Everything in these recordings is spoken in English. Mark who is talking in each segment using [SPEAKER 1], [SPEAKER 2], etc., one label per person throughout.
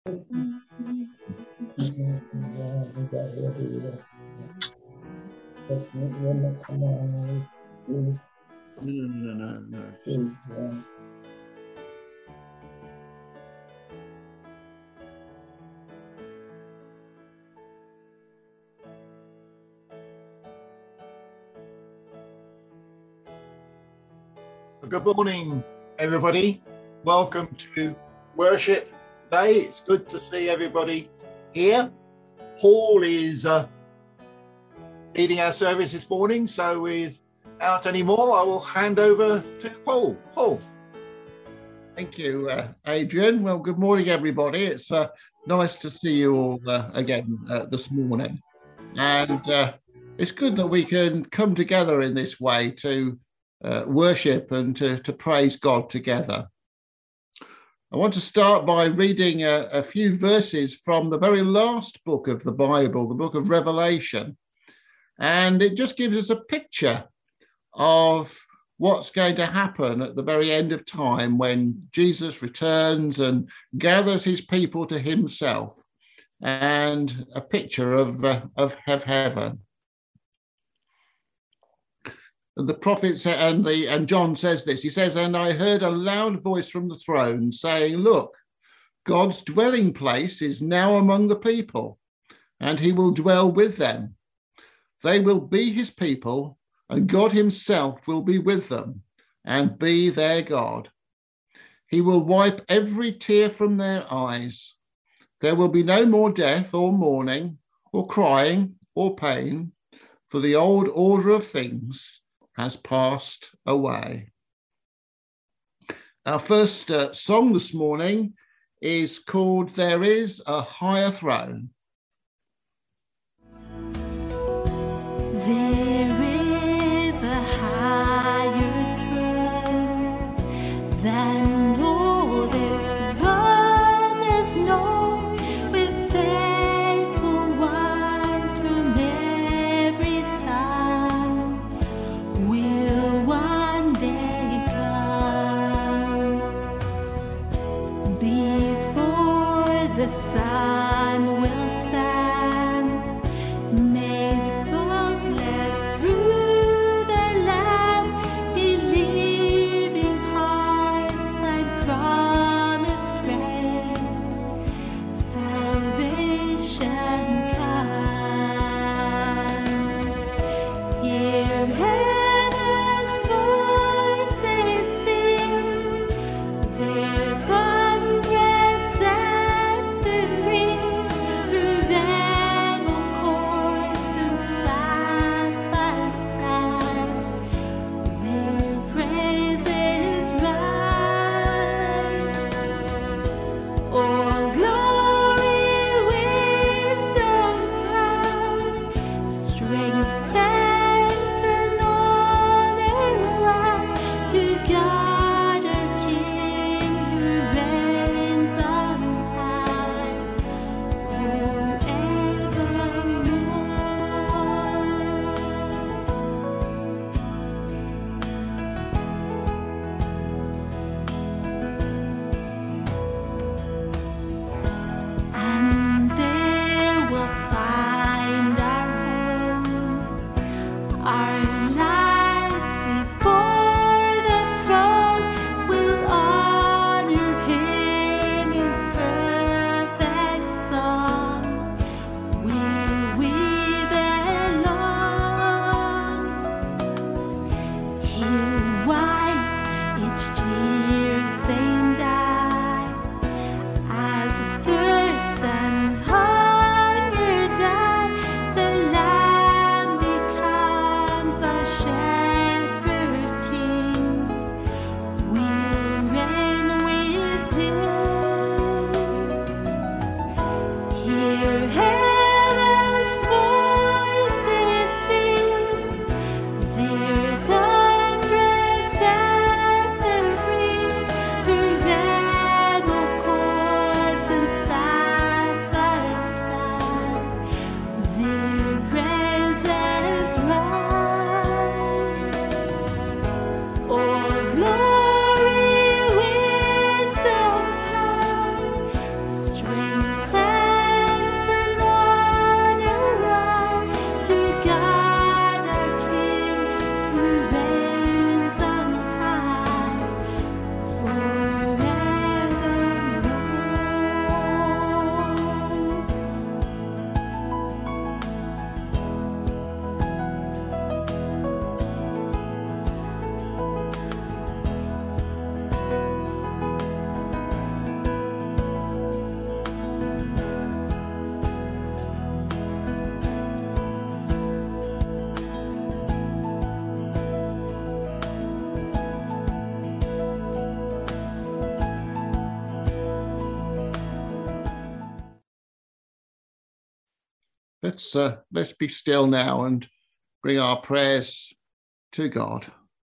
[SPEAKER 1] No. Good morning, everybody. Welcome to worship day. It's good to see everybody here. Paul is leading our service this morning, so without any more, I will hand over to Paul. Paul.
[SPEAKER 2] Thank you, Adrian. Well, good morning, everybody. It's nice to see you all again this morning. And it's good that we can come together in this way to worship and to praise God together. I want to start by reading a few verses from the very last book of the Bible, the book of Revelation. And it just gives us a picture of what's going to happen at the very end of time when Jesus returns and gathers his people to himself, and a picture of heaven. The prophets and John says this. He says, "And I heard a loud voice from the throne saying, 'Look, God's dwelling place is now among the people, and he will dwell with them. They will be his people, and God himself will be with them and be their God. He will wipe every tear from their eyes. There will be no more death or mourning or crying or pain, for the old order of things has passed away.'" Our first song this morning is called "There is a Higher Throne."
[SPEAKER 3] There is a higher throne than all this world has known, with faithful ones from every time will one day come. Before the sun will stand, may the faultless through the land believing hearts find promised grace, salvation comes. Hear heaven's voices sing their thunderous anthem.
[SPEAKER 2] Let's be still now and bring our prayers to God.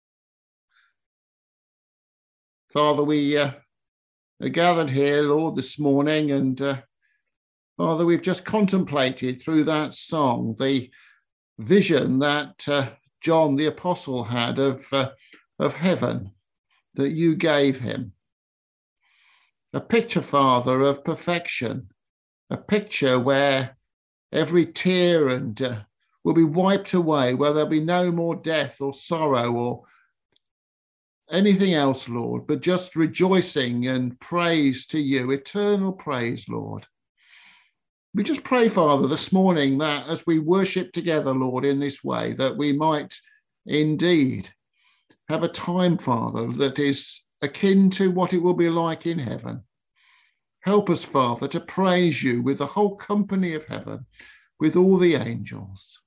[SPEAKER 2] Father, we are gathered here, Lord, this morning, and Father, we've just contemplated through that song the vision that John the Apostle had of heaven that you gave him. A picture, Father, of perfection, a picture where every tear and will be wiped away, where there'll be no more death or sorrow or anything else, Lord, but just rejoicing and praise to you, eternal praise, Lord. We just pray, Father, this morning that as we worship together, Lord, in this way, that we might indeed have a time, Father, that is akin to what it will be like in heaven. Help us, Father, to praise you with the whole company of heaven, with all the angels.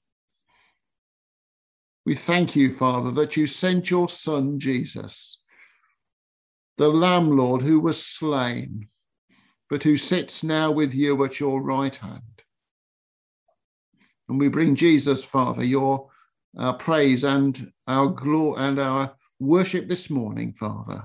[SPEAKER 2] We thank you, Father, that you sent your Son, Jesus, the Lamb, Lord, who was slain, but who sits now with you at your right hand. And we bring Jesus, Father, your praise and our glory and our worship this morning, Father.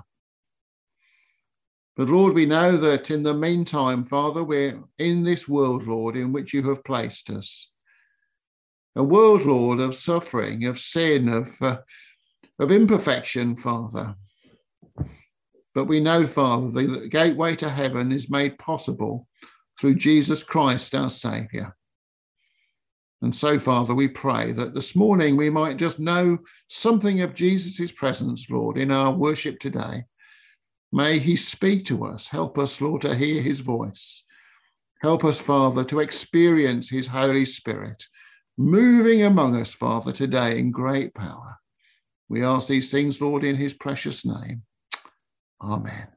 [SPEAKER 2] But Lord, we know that in the meantime, Father, we're in this world, Lord, in which you have placed us. A world, Lord, of suffering, of sin, of imperfection, Father. But we know, Father, the gateway to heaven is made possible through Jesus Christ, our Saviour. And so, Father, we pray that this morning we might just know something of Jesus' presence, Lord, in our worship today. May he speak to us. Help us, Lord, to hear his voice. Help us, Father, to experience his Holy Spirit moving among us, Father, today in great power. We ask these things, Lord, in his precious name. Amen.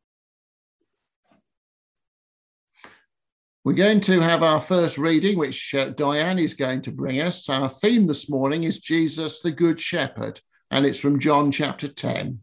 [SPEAKER 2] We're going to have our first reading, which Diane is going to bring us. Our theme this morning is Jesus, the Good Shepherd, and it's from John chapter 10.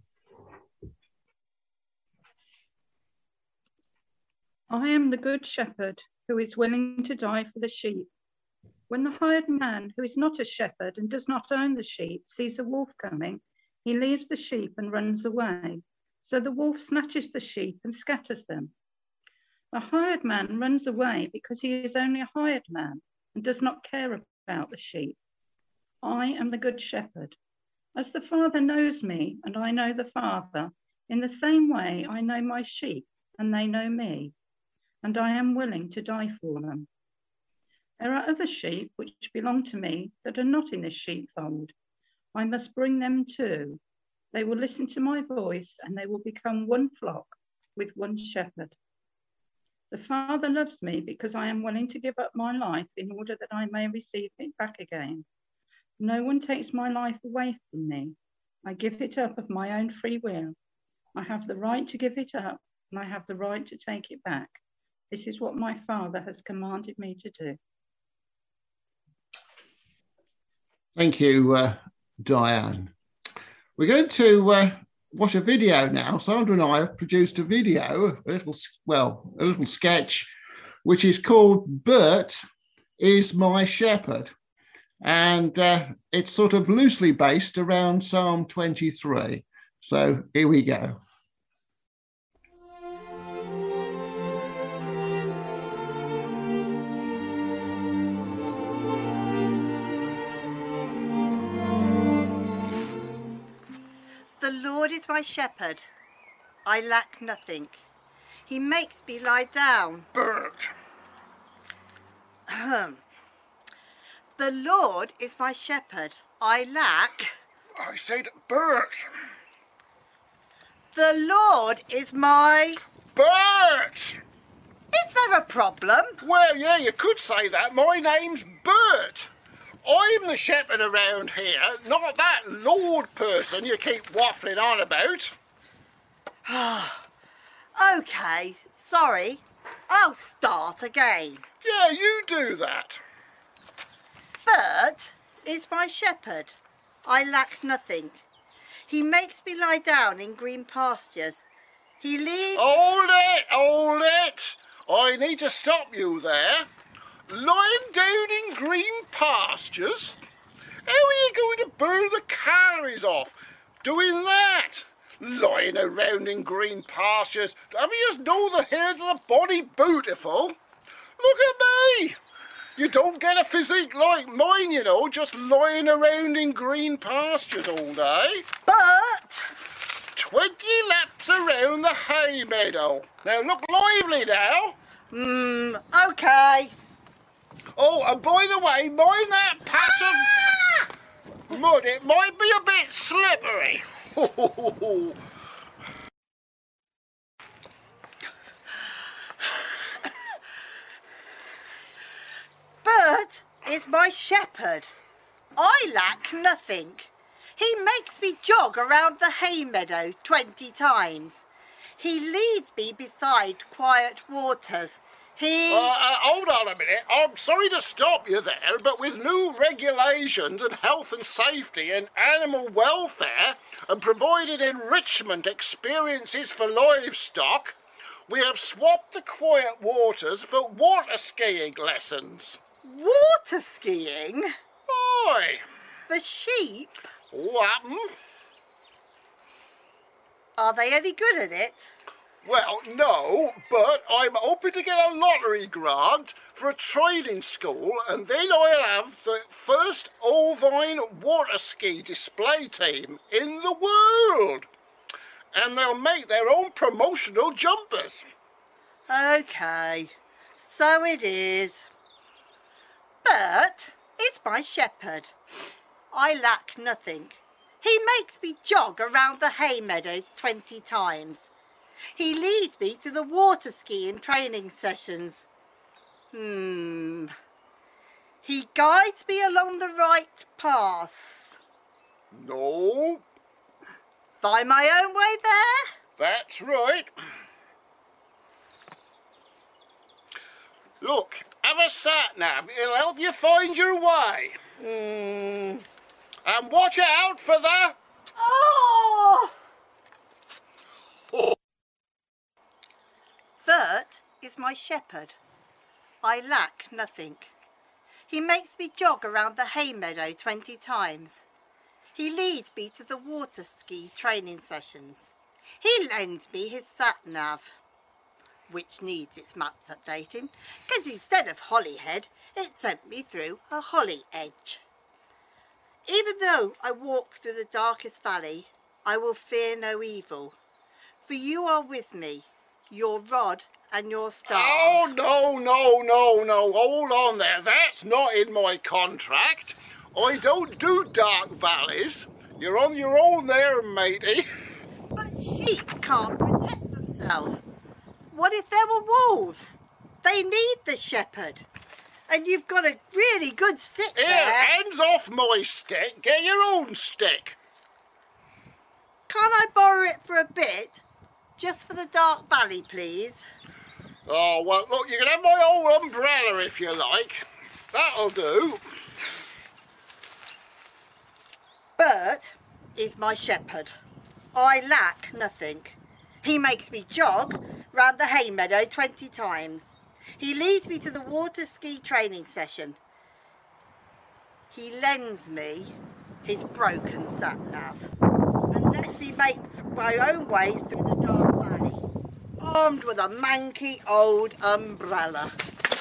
[SPEAKER 4] I am the good shepherd who is willing to die for the sheep. When the hired man, who is not a shepherd and does not own the sheep, sees a wolf coming, he leaves the sheep and runs away. So the wolf snatches the sheep and scatters them. A hired man runs away because he is only a hired man and does not care about the sheep. I am the good shepherd. As the Father knows me and I know the Father, in the same way I know my sheep and they know me, and I am willing to die for them. There are other sheep which belong to me that are not in this sheepfold. I must bring them too. They will listen to my voice and they will become one flock with one shepherd. The Father loves me because I am willing to give up my life in order that I may receive it back again. No one takes my life away from me. I give it up of my own free will. I have the right to give it up and I have the right to take it back. This is what my Father has commanded me to do.
[SPEAKER 2] Thank you, Diane. We're going to watch a video now. Sandra and I have produced a video, a little sketch, which is called Bert is My Shepherd. And it's sort of loosely based around Psalm 23. So here we go.
[SPEAKER 5] The Lord is my shepherd, I lack nothing. He makes me lie down.
[SPEAKER 6] Bert.
[SPEAKER 5] The Lord is my shepherd, I lack.
[SPEAKER 6] I said Bert.
[SPEAKER 5] The Lord is my...
[SPEAKER 6] Bert!
[SPEAKER 5] Is there a problem?
[SPEAKER 6] Well, yeah, you could say that. My name's Bert. I'm the shepherd around here, not that Lord person you keep waffling on about.
[SPEAKER 5] OK, sorry. I'll start again.
[SPEAKER 6] Yeah, you do that.
[SPEAKER 5] Bert is my shepherd. I lack nothing. He makes me lie down in green pastures. He leads...
[SPEAKER 6] Hold it! I need to stop you there. Lying down in green pastures? How are you going to burn the calories off doing that? Lying around in green pastures. Have you just know the hairs of the body beautiful? Look at me. You don't get a physique like mine, you know, just lying around in green pastures all day.
[SPEAKER 5] But
[SPEAKER 6] 20 laps around the hay meadow. Now look lively now.
[SPEAKER 5] okay.
[SPEAKER 6] Oh, and by the way, mind that patch of mud. It might be a bit slippery.
[SPEAKER 5] Bert is my shepherd. I lack nothing. He makes me jog around the hay meadow 20 times. He leads me beside quiet waters.
[SPEAKER 6] Hold on a minute. I'm sorry to stop you there, but with new regulations and health and safety and animal welfare and provided enrichment experiences for livestock, we have swapped the quiet waters for water skiing lessons.
[SPEAKER 5] Water skiing?
[SPEAKER 6] Oi!
[SPEAKER 5] The sheep?
[SPEAKER 6] What?
[SPEAKER 5] Are they any good at it?
[SPEAKER 6] Well, no, but I'm hoping to get a lottery grant for a training school, and then I'll have the first ovine water ski display team in the world. And they'll make their own promotional jumpers.
[SPEAKER 5] Okay, so it is. Bert is my shepherd. I lack nothing. He makes me jog around the hay meadow 20 times. He leads me to the water skiing training sessions. He guides me along the right paths.
[SPEAKER 6] No,
[SPEAKER 5] Find my own way there?
[SPEAKER 6] that's right. Look, have a sat-nav. It'll help you find your way. And watch out for the...
[SPEAKER 5] Oh! Bert is my shepherd. I lack nothing. He makes me jog around the hay meadow 20 times. He leads me to the water ski training sessions. He lends me his sat-nav, which needs its maps updating, because instead of Holyhead, it sent me through a holly edge. Even though I walk through the darkest valley, I will fear no evil, for you are with me, your rod and your staff.
[SPEAKER 6] Oh, no, hold on there. That's not in my contract. I don't do dark valleys. You're on your own there, matey.
[SPEAKER 5] But sheep can't protect themselves. What if there were wolves? They need the shepherd. And you've got a really good stick
[SPEAKER 6] Here,
[SPEAKER 5] there.
[SPEAKER 6] hands off my stick. Get your own stick.
[SPEAKER 5] Can't I borrow it for a bit? Just for the dark valley, please.
[SPEAKER 6] Oh, well, look, you can have my old umbrella if you like. That'll do.
[SPEAKER 5] Bert is my shepherd. I lack nothing. He makes me jog round the hay meadow 20 times. He leads me to the water ski training session. He lends me his broken sat-nav and lets me make my own way through the dark valley, armed with a manky old umbrella.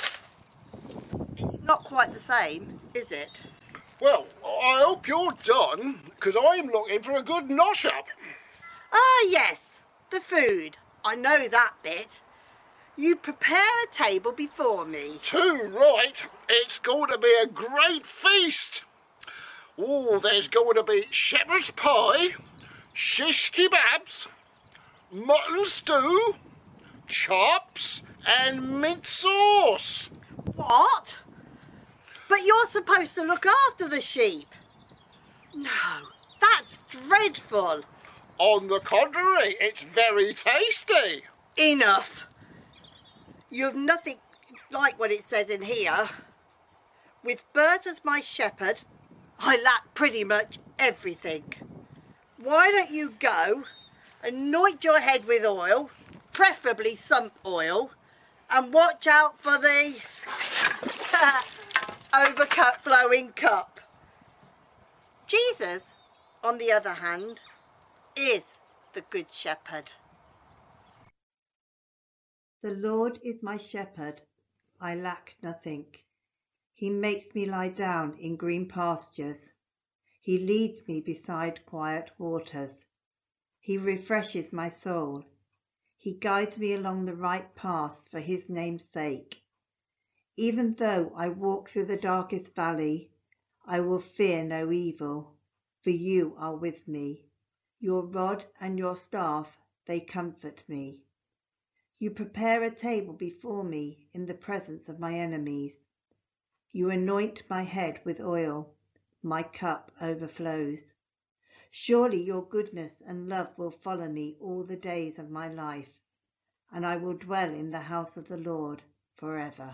[SPEAKER 5] It's not quite the same, is it?
[SPEAKER 6] Well, I hope you're done, because I'm looking for a good nosh-up.
[SPEAKER 5] Ah, yes, the food. I know that bit. You prepare a table before me.
[SPEAKER 6] Too right. It's going to be a great feast. Oh, there's going to be shepherd's pie, shish kebabs, mutton stew, chops and mint sauce.
[SPEAKER 5] What? But you're supposed to look after the sheep. No, that's dreadful.
[SPEAKER 6] On the contrary, it's very tasty.
[SPEAKER 5] Enough. You've nothing like what it says in here. With Bert as my shepherd, I lack pretty much everything. Why don't you go, anoint your head with oil, preferably sump oil, and watch out for the... Overcut blowing cup. Jesus, on the other hand, is the Good Shepherd. The Lord is my shepherd, I lack nothing. He makes me lie down in green pastures. He leads me beside quiet waters. He refreshes my soul. He guides me along the right path for his name's sake. Even though I walk through the darkest valley, I will fear no evil, for you are with me. Your rod and your staff, they comfort me. You prepare a table before me in the presence of my enemies. You anoint my head with oil, my cup overflows. Surely your goodness and love will follow me all the days of my life, and I will dwell in the house of the Lord forever.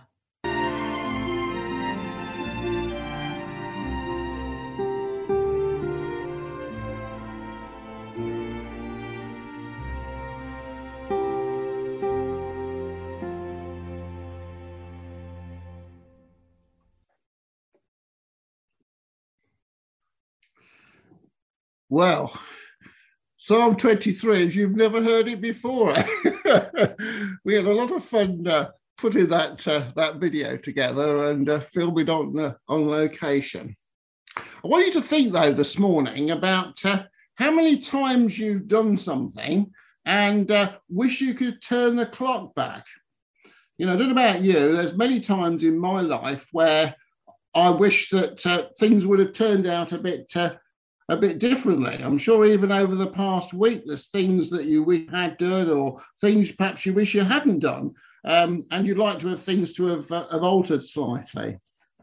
[SPEAKER 2] Well, Psalm 23, as you've never heard it before. We had a lot of fun putting that video together and filming on location. I want you to think, though, this morning about how many times you've done something and wish you could turn the clock back. You know, I don't know about you, there's many times in my life where I wish that things would have turned out a bit differently. I'm sure even over the past week, there's things that you wish you had done or things perhaps you wish you hadn't done, and you'd like to have things to have altered slightly.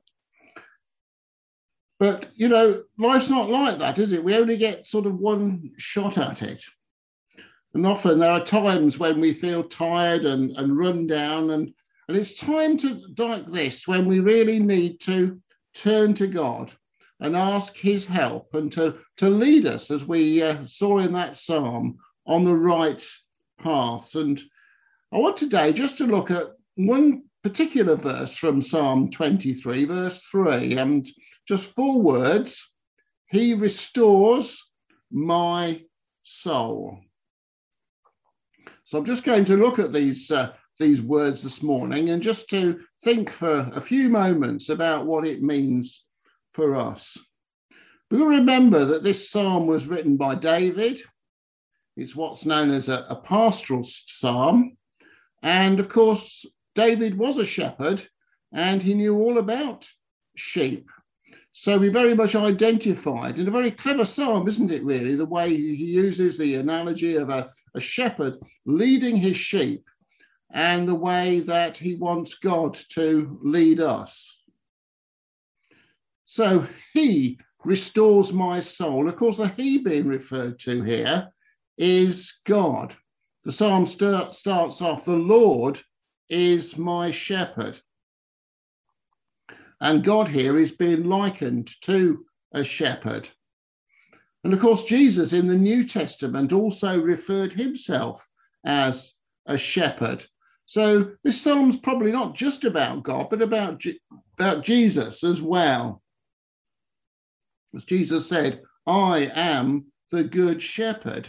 [SPEAKER 2] But, you know, life's not like that, is it? We only get sort of one shot at it. And often there are times when we feel tired and run down, and it's time like this when we really need to turn to God and ask his help and to lead us, as we saw in that psalm, on the right paths. And I want today just to look at one particular verse from Psalm 23, verse 3, and just 4 words: he restores my soul. So I'm just going to look at these words this morning and just to think for a few moments about what it means for us. We'll remember that this psalm was written by David. It's what's known as a pastoral psalm. And of course, David was a shepherd and he knew all about sheep. So we very much identified, in a very clever psalm, isn't it really, the way he uses the analogy of a shepherd leading his sheep and the way that he wants God to lead us. So he restores my soul. Of course, the he being referred to here is God. The psalm starts off, the Lord is my shepherd. And God here is being likened to a shepherd. And of course, Jesus in the New Testament also referred himself as a shepherd. So this psalm's probably not just about God, but about Jesus as well. As Jesus said, I am the good shepherd.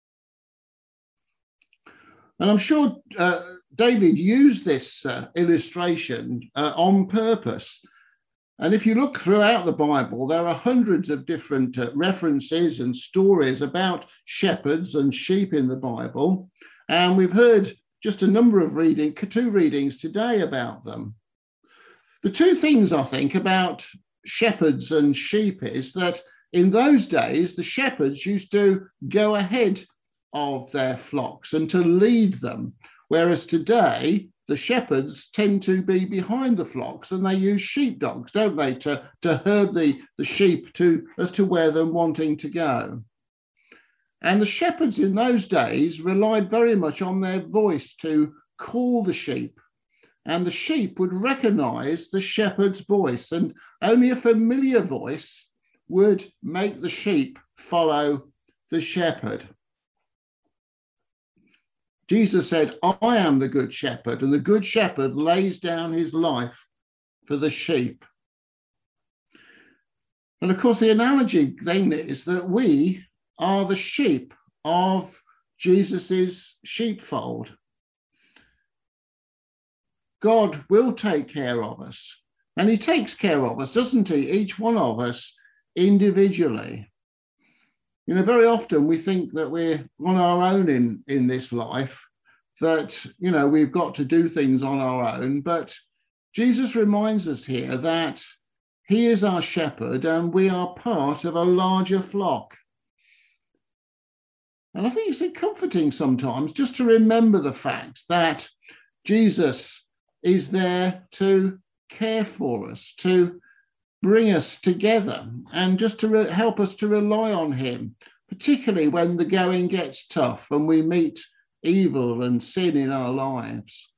[SPEAKER 2] And I'm sure David used this illustration on purpose. And if you look throughout the Bible, there are hundreds of different references and stories about shepherds and sheep in the Bible. And we've heard just a number of two readings today about them. The two things I think about shepherds and sheep is that in those days, the shepherds used to go ahead of their flocks and to lead them, whereas today the shepherds tend to be behind the flocks and they use sheepdogs, don't they, to herd the sheep as to where they're wanting to go. And the shepherds in those days relied very much on their voice to call the sheep, and the sheep would recognize the shepherd's voice, and only a familiar voice would make the sheep follow the shepherd. Jesus said, I am the good shepherd, and the good shepherd lays down his life for the sheep. And of course, the analogy then is that we are the sheep of Jesus's sheepfold. God will take care of us, and he takes care of us, doesn't he? Each one of us individually. You know, very often we think that we're on our own in this life, that, you know, we've got to do things on our own. But Jesus reminds us here that he is our shepherd and we are part of a larger flock. And I think it's comforting sometimes just to remember the fact that Jesus is there to care for us, to bring us together, and just to help us to rely on him, particularly when the going gets tough and we meet evil and sin in our lives.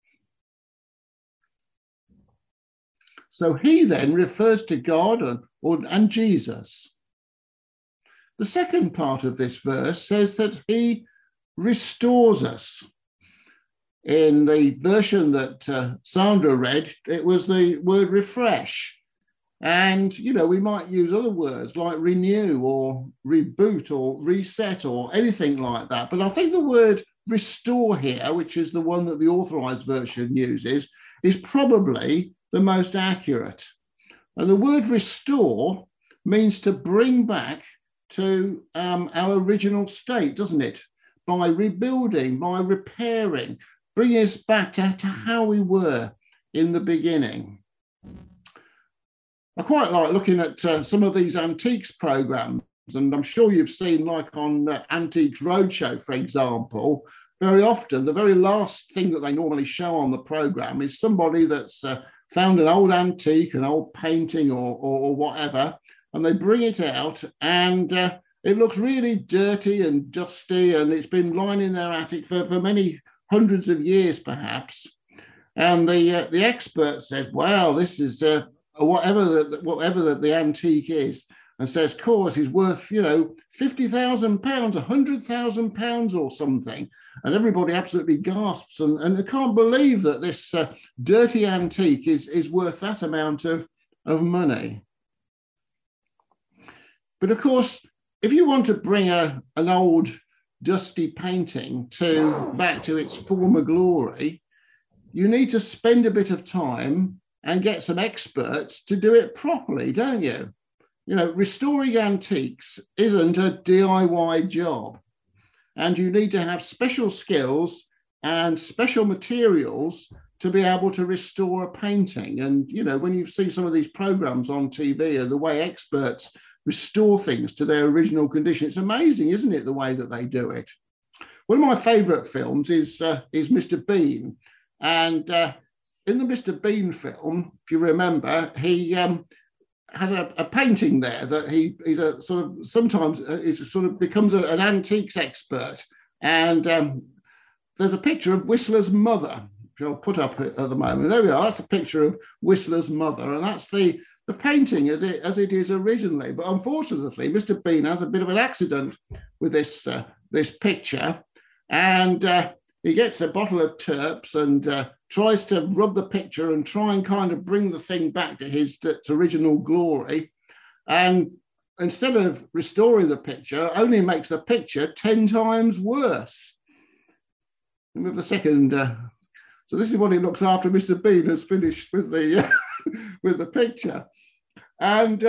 [SPEAKER 2] So he then refers to God and Jesus. The second part of this verse says that he restores us. In the version that Sandra read, it was the word refresh. And, you know, we might use other words like renew or reboot or reset or anything like that. But I think the word restore here, which is the one that the Authorized Version uses, is probably the most accurate. And the word restore means to bring back to our original state, doesn't it? By rebuilding, by repairing, bring us back to how we were in the beginning. I quite like looking at some of these antiques programs, and I'm sure you've seen, like on Antiques Roadshow, for example, very often the very last thing that they normally show on the program is somebody that's found an old antique, an old painting or whatever, and they bring it out and it looks really dirty and dusty, and it's been lying in their attic for many hundreds of years perhaps. And the expert says, well, this is whatever the antique is, and says, of course, is worth, you know, £50,000, £100,000 or something. And everybody absolutely gasps and they can't believe that this dirty antique is worth that amount of money. But of course, if you want to bring an old dusty painting back to its former glory, you need to spend a bit of time and get some experts to do it properly, don't you? You know, restoring antiques isn't a DIY job, and you need to have special skills and special materials to be able to restore a painting. And, you know, when you see some of these programs on TV and the way experts restore things to their original condition, it's amazing, isn't it, the way that they do it? One of my favorite films is Mr. Bean. And in the Mr. Bean film, if you remember, he has a painting there that he's a sort of, sometimes he sort of becomes an antiques expert. And there's a picture of Whistler's mother, which I'll put up at the moment. There we are, that's a picture of Whistler's mother. And that's the painting as it is originally. But unfortunately, Mr. Bean has a bit of an accident with this picture. And he gets a bottle of Terps and tries to rub the picture and try and kind of bring the thing back to its original glory. And instead of restoring the picture, only makes the picture 10 times worse. And with the second, so this is what he looks after Mr. Bean has finished with the with the picture. And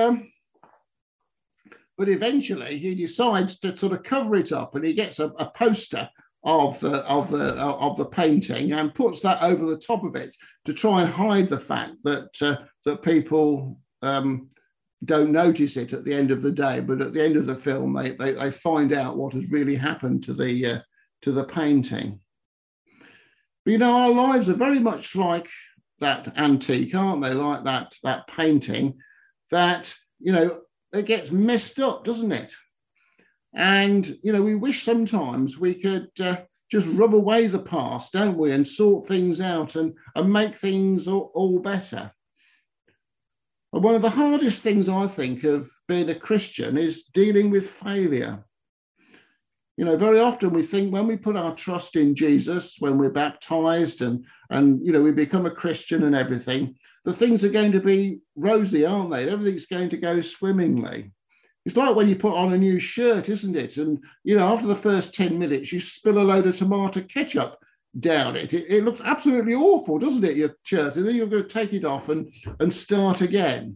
[SPEAKER 2] but eventually he decides to sort of cover it up, and he gets a poster of the painting and puts that over the top of it to try and hide the fact that people don't notice it at the end of the day, but at the end of the film they find out what has really happened to the painting. But, you know, our lives are very much like that antique, aren't they? Like that painting that, you know, it gets messed up, doesn't it? And, you know, we wish sometimes we could just rub away the past, don't we, and sort things out and make things all better. And one of the hardest things I think of being a Christian is dealing with failure. You know, very often we think when we put our trust in Jesus, when we're baptized and you know, we become a Christian and everything, the things are going to be rosy, aren't they? Everything's going to go swimmingly. It's like when you put on a new shirt, isn't it? And, you know, after the first 10 minutes, you spill a load of tomato ketchup down it. It looks absolutely awful, doesn't it, your shirt? And then you're going to take it off and start again.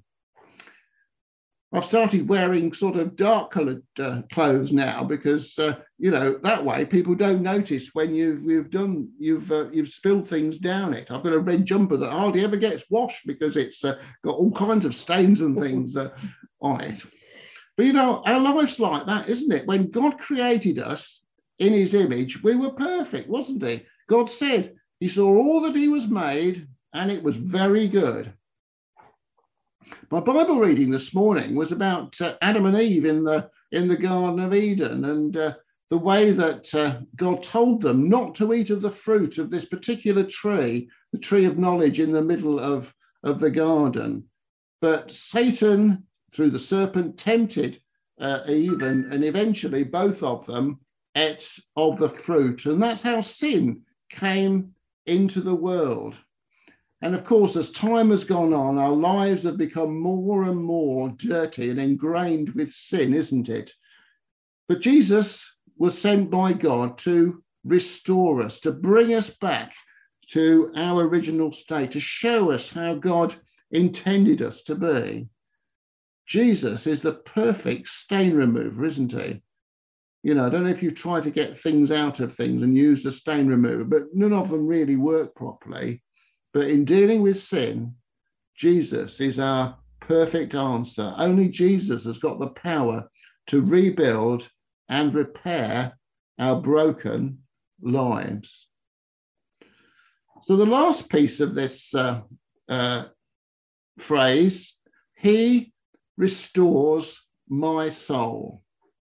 [SPEAKER 2] I've started wearing sort of dark coloured clothes now because, you know, that way people don't notice when you've spilled things down it. I've got a red jumper that hardly ever gets washed because it's got all kinds of stains and things on it. But, you know, our life's like that, isn't it? When God created us in his image, we were perfect, wasn't he? God said he saw all that he was made and it was very good. My Bible reading this morning was about Adam and Eve in the Garden of Eden and the way that God told them not to eat of the fruit of this particular tree, the tree of knowledge in the middle of the garden. But Satan, through the serpent, tempted Eve and eventually both of them ate of the fruit. And that's how sin came into the world. And of course, as time has gone on, our lives have become more and more dirty and ingrained with sin, isn't it? But Jesus was sent by God to restore us, to bring us back to our original state, to show us how God intended us to be. Jesus is the perfect stain remover, isn't he? You know, I don't know if you try to get things out of things and use the stain remover, but none of them really work properly. But in dealing with sin, Jesus is our perfect answer. Only Jesus has got the power to rebuild and repair our broken lives. So the last piece of this phrase, he restores my soul.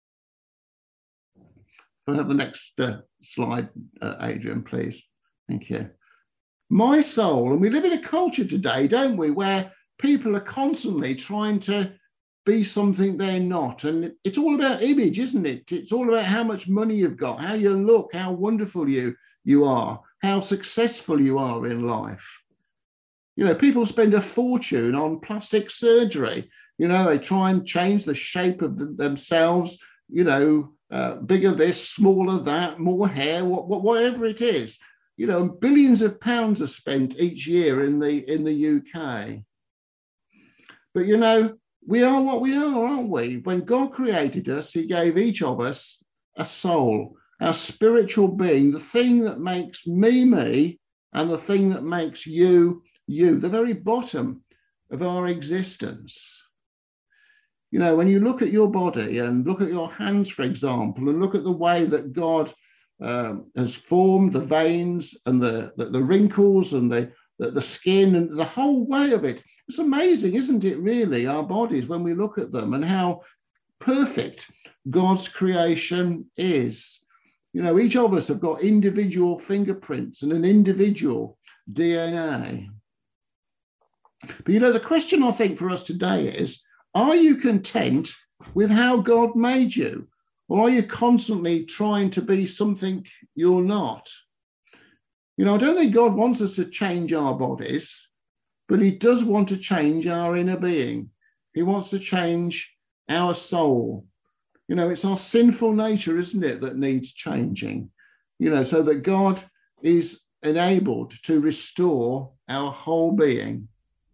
[SPEAKER 2] Can I have the next slide, Adrian, please? Thank you. My soul, and we live in a culture today, don't we, where people are constantly trying to be something they're not. And it's all about image, isn't it? It's all about how much money you've got, how you look, how wonderful you are, how successful you are in life. You know, people spend a fortune on plastic surgery. You know, they try and change the shape of themselves, you know, bigger this, smaller that, more hair, whatever it is. You know, billions of pounds are spent each year in the UK. But, you know, we are what we are, aren't we? When God created us, he gave each of us a soul, our spiritual being, the thing that makes me, me, and the thing that makes you, you, the very bottom of our existence. You know, when you look at your body and look at your hands, for example, and look at the way that God has formed the veins and the wrinkles and the skin and the whole way of it. It's amazing, isn't it, really, our bodies, when we look at them and how perfect God's creation is. You know, each of us have got individual fingerprints and an individual DNA. But, you know, the question I think for us today is, are you content with how God made you? Or are you constantly trying to be something you're not? You know, I don't think God wants us to change our bodies, but he does want to change our inner being. He wants to change our soul. You know, it's our sinful nature, isn't it, that needs changing, you know, so that God is enabled to restore our whole being.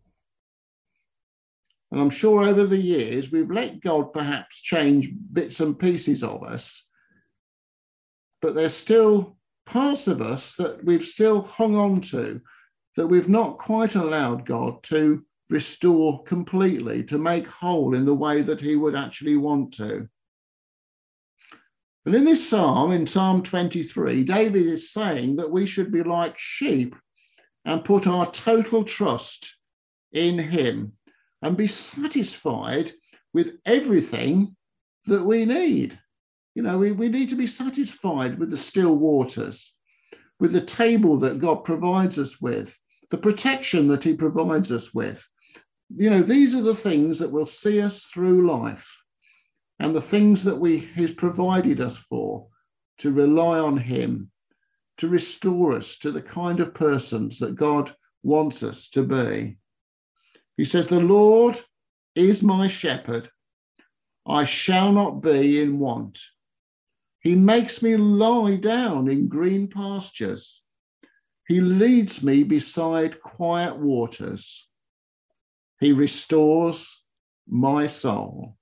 [SPEAKER 2] And I'm sure over the years, we've let God perhaps change bits and pieces of us, but there's still parts of us that we've still hung on to, that we've not quite allowed God to restore completely, to make whole in the way that he would actually want to. And in this psalm, in Psalm 23, David is saying that we should be like sheep and put our total trust in him, and be satisfied with everything that we need. You know, we need to be satisfied with the still waters, with the table that God provides us with, the protection that he provides us with. You know, these are the things that will see us through life and the things that he's provided us for. to rely on him, to restore us to the kind of persons that God wants us to be. He says, the Lord is my shepherd. I shall not be in want. He makes me lie down in green pastures. He leads me beside quiet waters. He restores my soul.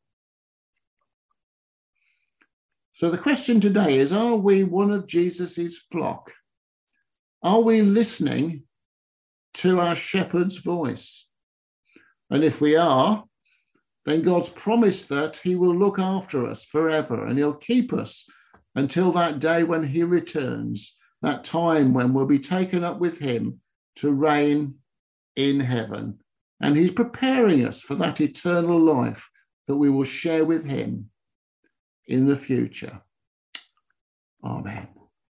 [SPEAKER 2] So the question today is, are we one of Jesus's flock? Are we listening to our shepherd's voice? And if we are, then God's promised that he will look after us forever and he'll keep us until that day when he returns, that time when we'll be taken up with him to reign in heaven. And he's preparing us for that eternal life that we will share with him in the future. Amen.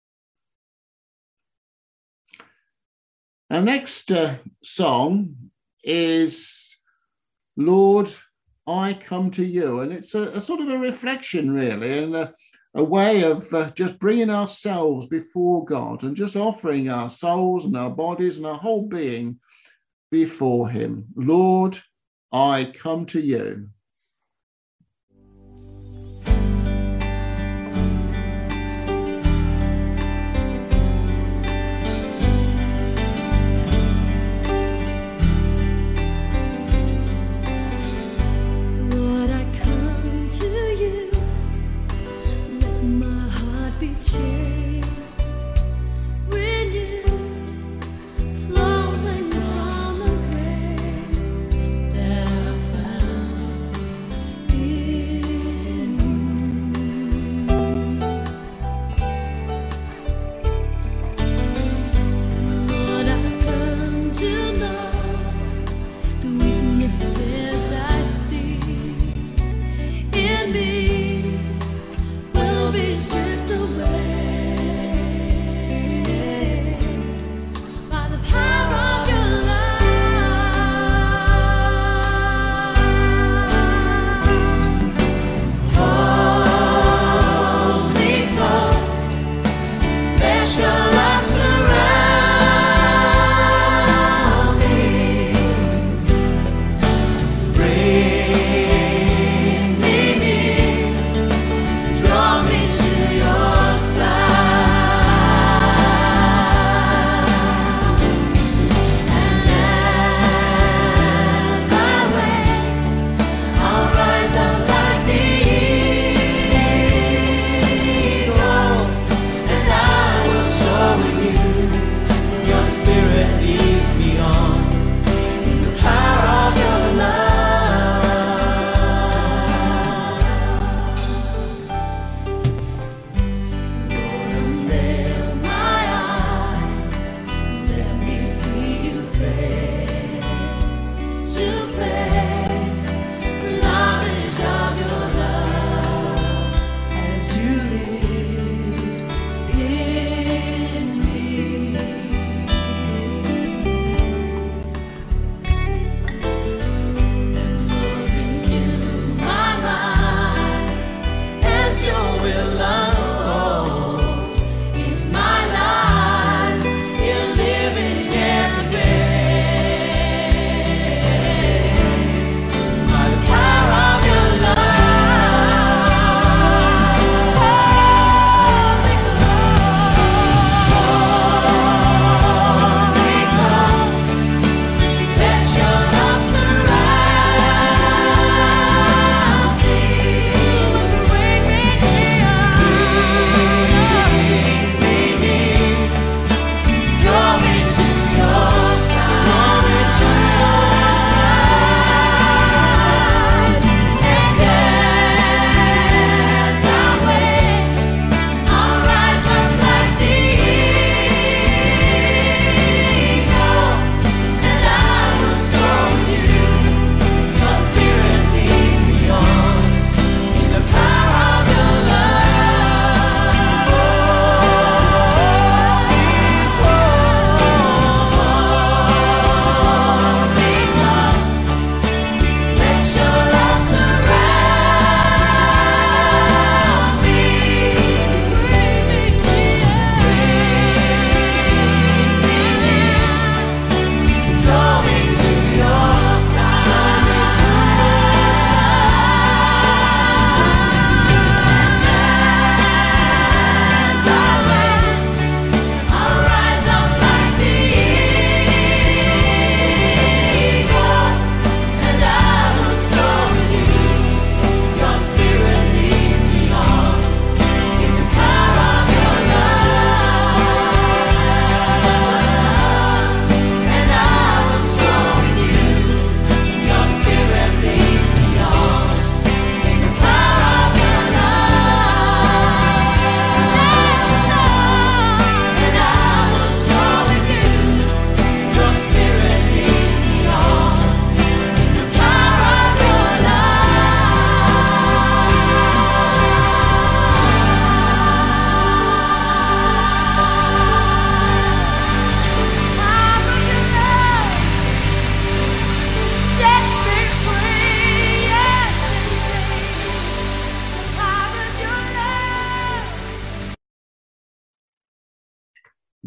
[SPEAKER 2] Our next song is Lord, I Come to You. And it's a sort of a reflection, really, and a way of just bringing ourselves before God and just offering our souls and our bodies and our whole being before him. Lord, I come to you.
[SPEAKER 3] Lord, I come to you. Let my heart be changed. Renewed, flowing from the grace that I found.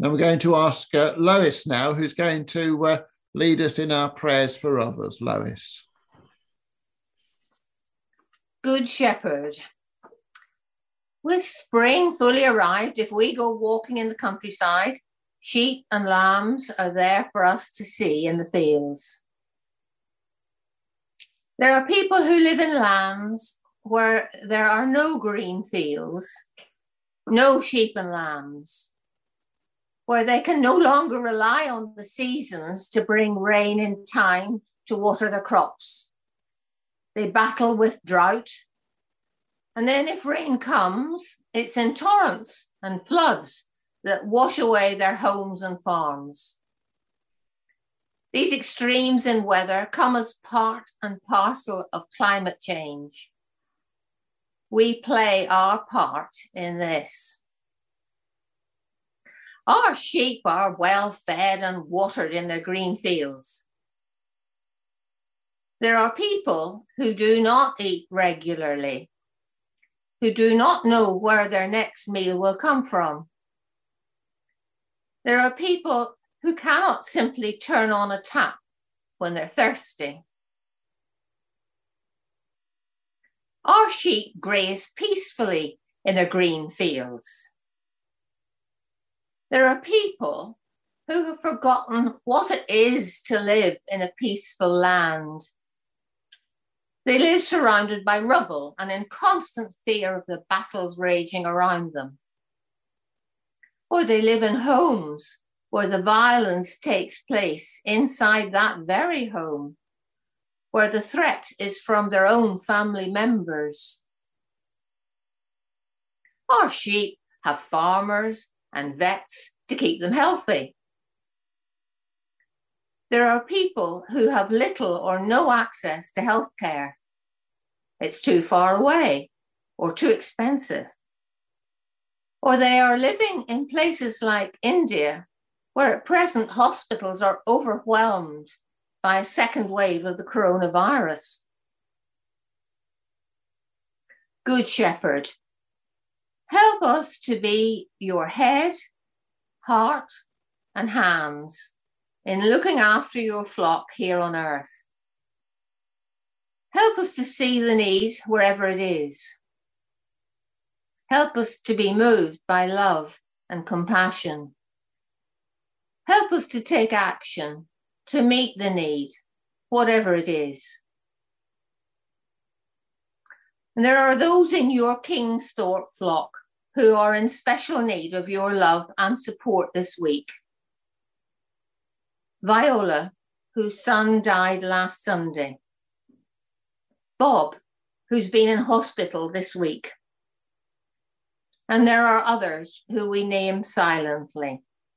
[SPEAKER 2] And we're going to ask Lois now, who's going to lead us in our prayers for others. Lois.
[SPEAKER 7] Good Shepherd. With spring fully arrived, if we go walking in the countryside, sheep and lambs are there for us to see in the fields. There are people who live in lands where there are no green fields, no sheep and lambs, where they can no longer rely on the seasons to bring rain in time to water their crops. They battle with drought. And then if rain comes, it's in torrents and floods that wash away their homes and farms. These extremes in weather come as part and parcel of climate change. We play our part in this. Our sheep are well fed and watered in their green fields. There are people who do not eat regularly, who do not know where their next meal will come from. There are people who cannot simply turn on a tap when they're thirsty. Our sheep graze peacefully in their green fields. There are people who have forgotten what it is to live in a peaceful land. They live surrounded by rubble and in constant fear of the battles raging around them. Or they live in homes where the violence takes place inside that very home, where the threat is from their own family members. Our sheep have farmers and vets to keep them healthy. There are people who have little or no access to healthcare. It's too far away or too expensive. Or they are living in places like India, where at present hospitals are overwhelmed by a second wave of the coronavirus. Good Shepherd, help us to be your head, heart, and hands in looking after your flock here on earth. Help us to see the need wherever it is. Help us to be moved by love and compassion. Help us to take action to meet the need, whatever it is. And there are those in your Kingsthorpe flock who are in special need of your love and support this week. Viola, whose son died last Sunday. Bob, who's been in hospital this week. And there are others who we name silently.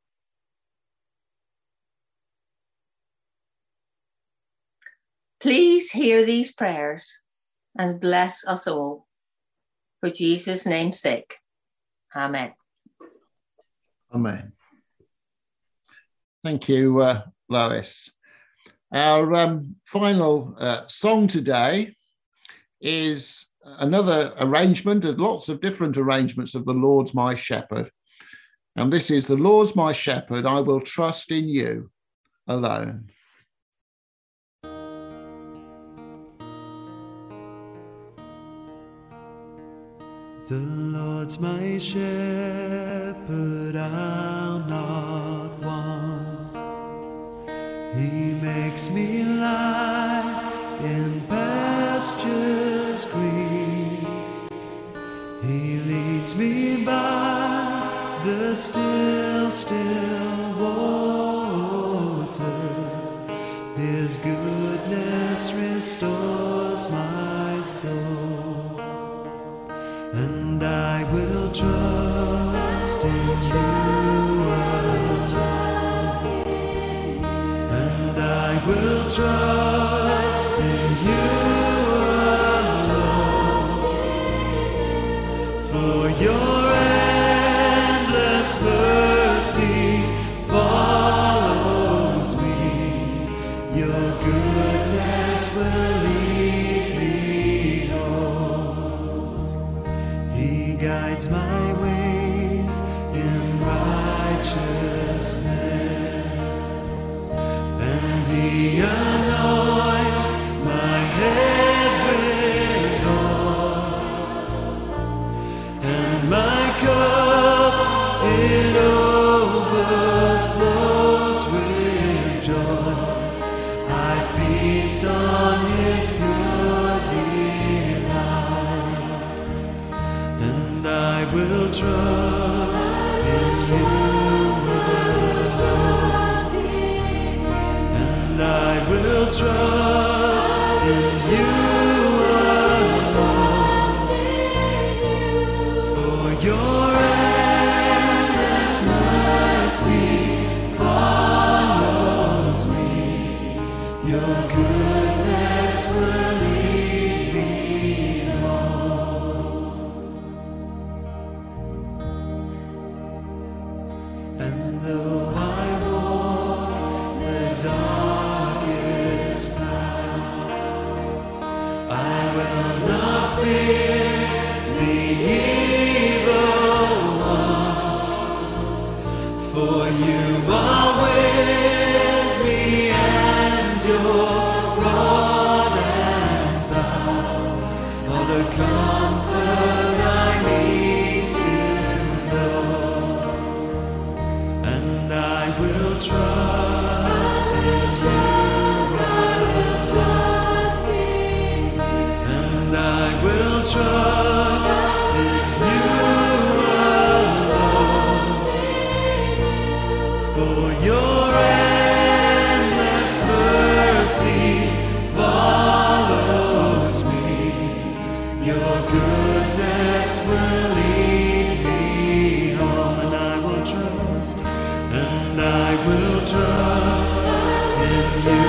[SPEAKER 7] Please hear these prayers and bless us all. For Jesus' name's sake. Amen.
[SPEAKER 2] Amen. Thank you, Lois. Our final song today is another arrangement. There's lots of different arrangements of The Lord's My Shepherd. And this is The Lord's My Shepherd, I will trust in you alone.
[SPEAKER 3] The Lord's my shepherd, I'll not want. He makes me lie in pastures green. He leads me by the still, still waters. His goodness restores my soul. And I will trust in you alone. And I will trust in you alone. For your endless mercy follows me. Your goodness will lead me home. He guides my ways in righteousness He anoints my head with oil, and my cup it overflows with joy. I feast on His pure delights, and I will trust in You. And I will trust in You alone, for Your endless mercy follows me. Your goodness will lead me home. And though I walk the darkest path, I will not fear the evil one, for You are with me, and Your rod and staff are the comfort I need to know. And I will trust in You, and I will trust in You alone, for Your endless mercy follows me. Your goodness will lead me home, and I will trust, and I will trust in You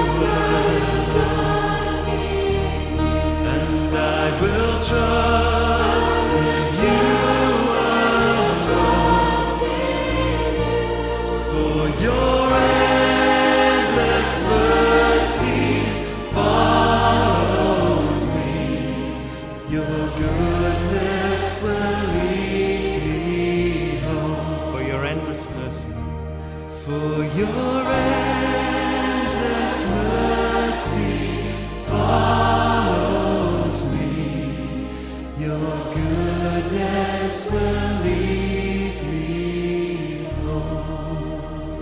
[SPEAKER 3] alone, and I will trust in You alone, for Your endless mercy follows me. Your goodness will lead me home, for Your endless mercy, for Your endless mercy follows me. Your goodness will lead me home.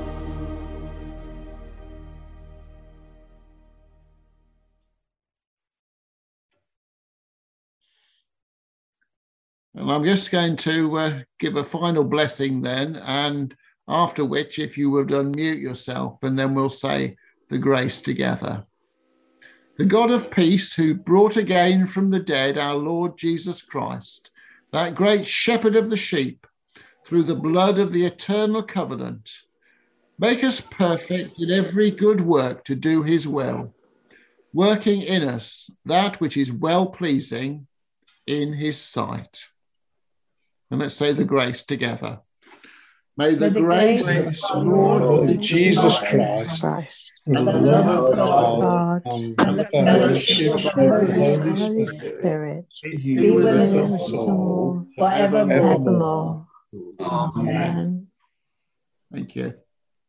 [SPEAKER 2] And I'm just going to give a final blessing then, and after which, if you would unmute yourself, and then we'll say the grace together. The God of peace, who brought again from the dead our Lord Jesus Christ, that great shepherd of the sheep, through the blood of the eternal covenant, make us perfect in every good work to do His will, working in us that which is well-pleasing in His sight. And let's say the grace together. May the grace of the Lord
[SPEAKER 8] Jesus Christ, and the love of God, and the fellowship of the Holy Spirit be with us all forevermore. Amen.
[SPEAKER 2] Thank you.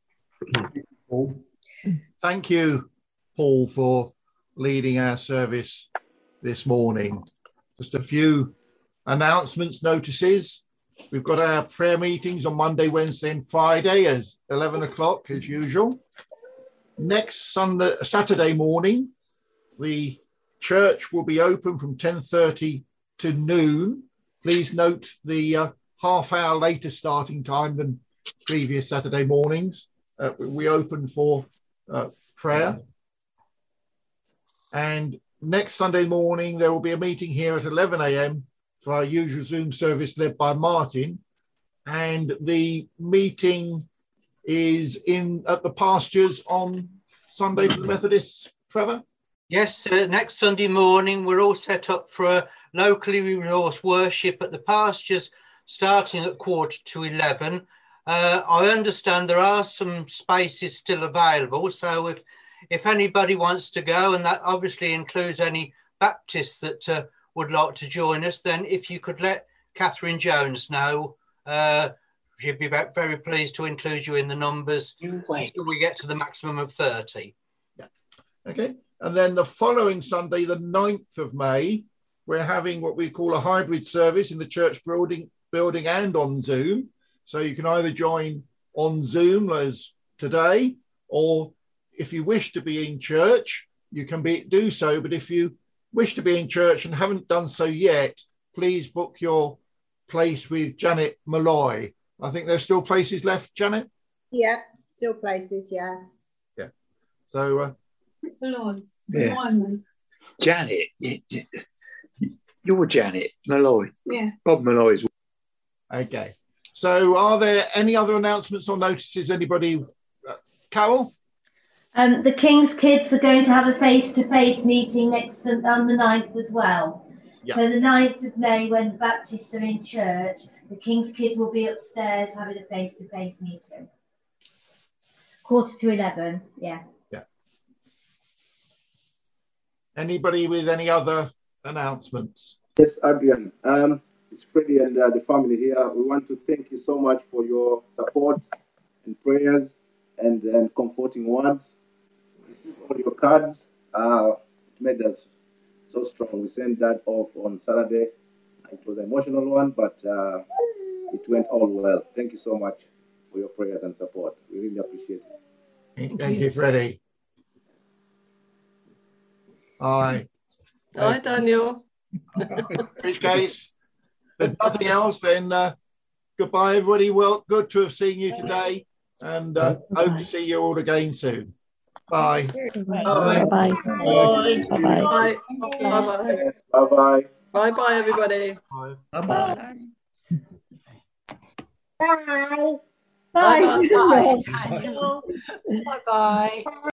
[SPEAKER 1] Thank you, Paul, for leading our service this morning. Just a few announcements, notices. We've got our prayer meetings on Monday, Wednesday and Friday at 11 o'clock as usual. Next Saturday morning, the church will be open from 10:30 to noon. Please note the half-hour later starting time than previous Saturday mornings. We open for prayer. And next Sunday morning, there will be a meeting here at 11 a.m. for our usual Zoom service led by Martin. And the meeting is at the pastures on Sunday for the Methodists. Trevor?
[SPEAKER 9] Yes, next Sunday morning, we're all set up for a locally resourced worship at the pastures starting at 11:15. I understand there are some spaces still available, so if anybody wants to go, and that obviously includes any Baptists that would like to join us, then if you could let Catherine Jones know, she'd be very pleased to include you in the numbers until we get to the maximum of 30.
[SPEAKER 1] Okay. And then the following Sunday, the 9th of May, we're having what we call a hybrid service in the church building and on Zoom. So you can either join on Zoom as today, or if you wish to be in church, you can do so. But if you wish to be in church and haven't done so yet, please book your place with Janet Malloy. I think there's still places left, Janet?
[SPEAKER 10] Yeah, still places, yes.
[SPEAKER 1] Yeah. So...
[SPEAKER 11] Yeah. Janet, you're Janet Malloy.
[SPEAKER 10] Yeah.
[SPEAKER 11] Bob Malloy's.
[SPEAKER 1] Okay. So are there any other announcements or notices? Anybody? Carol?
[SPEAKER 12] The King's Kids are going to have a face-to-face meeting on the 9th as well. Yeah. So the 9th of May, when the Baptists are in church, the King's Kids will be upstairs having a face-to-face meeting. 11:15, yeah.
[SPEAKER 1] Yeah. Anybody with any other announcements?
[SPEAKER 13] Yes, Adrian. It's Freddie and the family here. We want to thank you so much for your support and prayers and comforting words. All your cards made us so strong. We sent that off on Saturday. It was an emotional one, but it went all well. Thank you so much for your prayers and support. We really appreciate it.
[SPEAKER 1] Thank you, Freddie. Hi.
[SPEAKER 14] Hi, Daniel.
[SPEAKER 1] In which case, there's nothing else, then goodbye, everybody. Well, good to have seen you today, and hope to see you all again soon. Bye.
[SPEAKER 14] Bye.
[SPEAKER 8] Bye.
[SPEAKER 14] Bye. Bye.
[SPEAKER 13] Bye. Bye.
[SPEAKER 14] Bye. Bye. Everybody.
[SPEAKER 1] Bye.
[SPEAKER 2] Bye-bye.
[SPEAKER 10] Bye.
[SPEAKER 14] Bye.
[SPEAKER 10] Bye.
[SPEAKER 14] Bye. Bye. Bye.